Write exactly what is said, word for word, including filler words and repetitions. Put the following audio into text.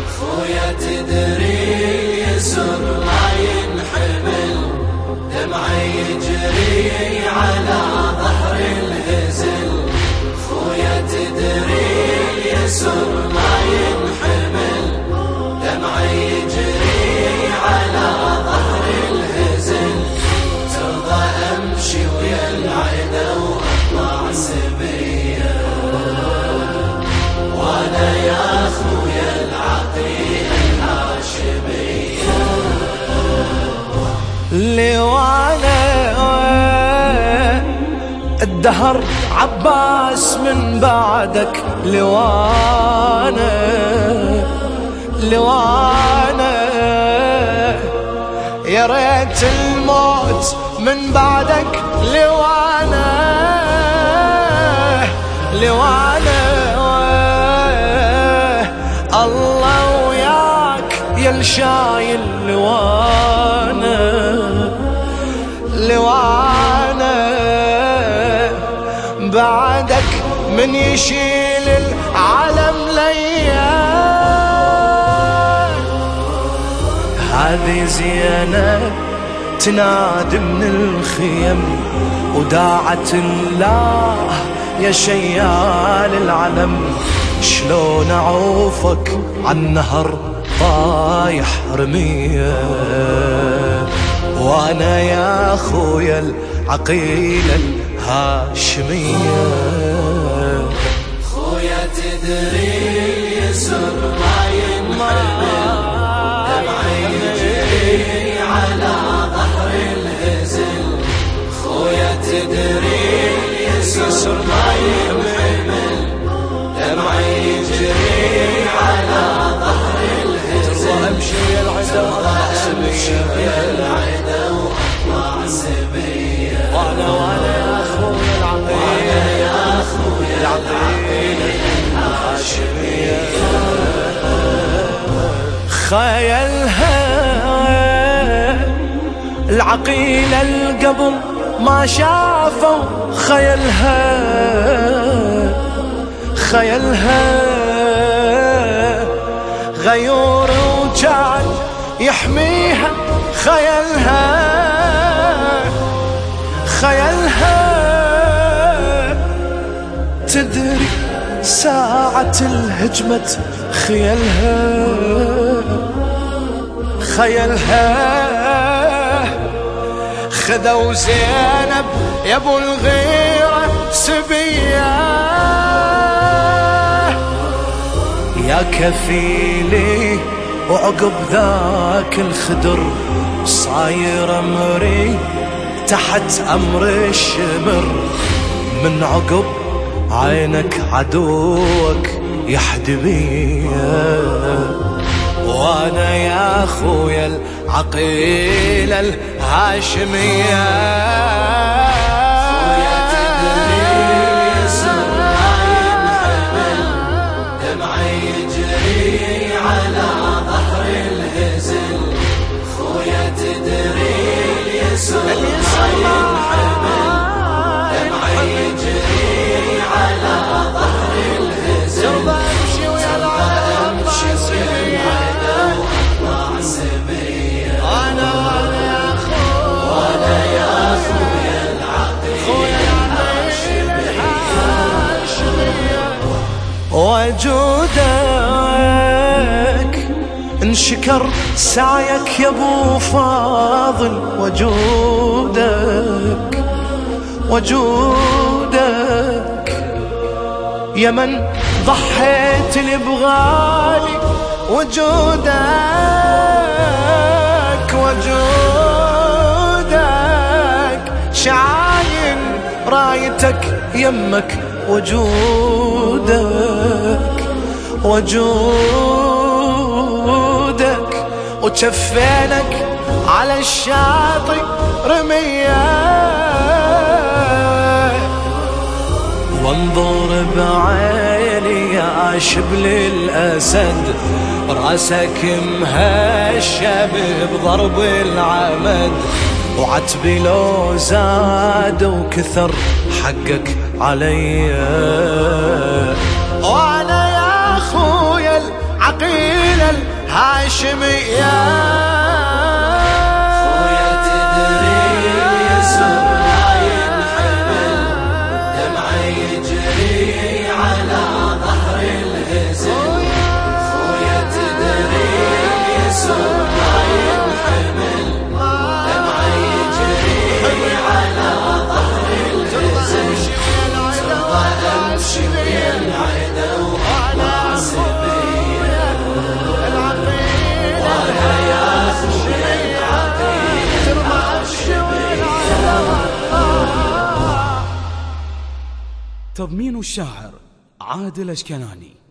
خويا تدري يسر ما ينحمل، دمعي يجري على ظهر الهزل. خويا تدري يسر ما ينحمل، دمعي يجري على ظهر الهزل. ترضى امشي ويا العدا واطلع سبيه، وانا يا خويا العقيله الهاشميه. لوانا الدهر عباس من بعدك، لوانا لوانا يا ريت الموت من بعدك، لوانا لوانا الله وياك يا الشايل، لوانا لوانا بعدك من يشيل العالم ليا. هذه زينة تنادي من الخيم، وداعت الله يا شيال العلم. شلون اعوفك عالنهر طايح رمية، وانا يا خويا العقيلة الهاشمية. خويا تدري يسر ما ينحمل، دمعي يجري على ظهر الهزل. خويا تدري يسر ما ينحمل، دمعي يجري على ظهر الهزل. امشي ويا العدا واطلع سبيه، وانا وانا يا خويا العقيله، يا خويا العقيله الهاشميه. خيلها العقيله القبل ما شافوا، خيلها خيلها غيور وكان يحميها، خيلها خيلها تدري ساعة الهجمة، خيلها خيلها خذوا زينب يا ابو الغيرة سبية. يا كفيلي وعقب ذاك الخدر، صاير امري تحت امر الشمر. من عقب عينك عدوك يحدبيه، وانا يا خويا العقيلة الهاشمية. خويا تدري يسر ما ينحمل، دمعي يجري على ظهر الهزل. خويا تدري يسر ما ينحمل، دمعي يجري على ظهر الهزل. امشي ويا العدا واطلع سبيه، انا وانا يا خويا، وانا يا خويا العقيله الهاشميه. وجودك انشكر سعيك يا ابو فاضل، وجودك وجودك يا من ضحيت لي بغالي، وجودك وجودك شعاين رايتك يمك، وجودك وجودك وجفينك على الشاطئ رمية. وانظر بعيني يا شبل الأسد، راسك مهشم بضرب العمد، وعتبي لو زاد وكثر حقك عليا. وانا يا خويا العقيلة هاشمية. خويا تدري يسر لا ينحمل دمع يجري على ظهر الهزل. خويا تدري يسر لا ينحمل دمع يجري على ظهر الهزل. ترضى امشي ويا العدا وعصبية وانا يا خويا العقيل عاشمية. تضمين الشاعر عادل أشكناني.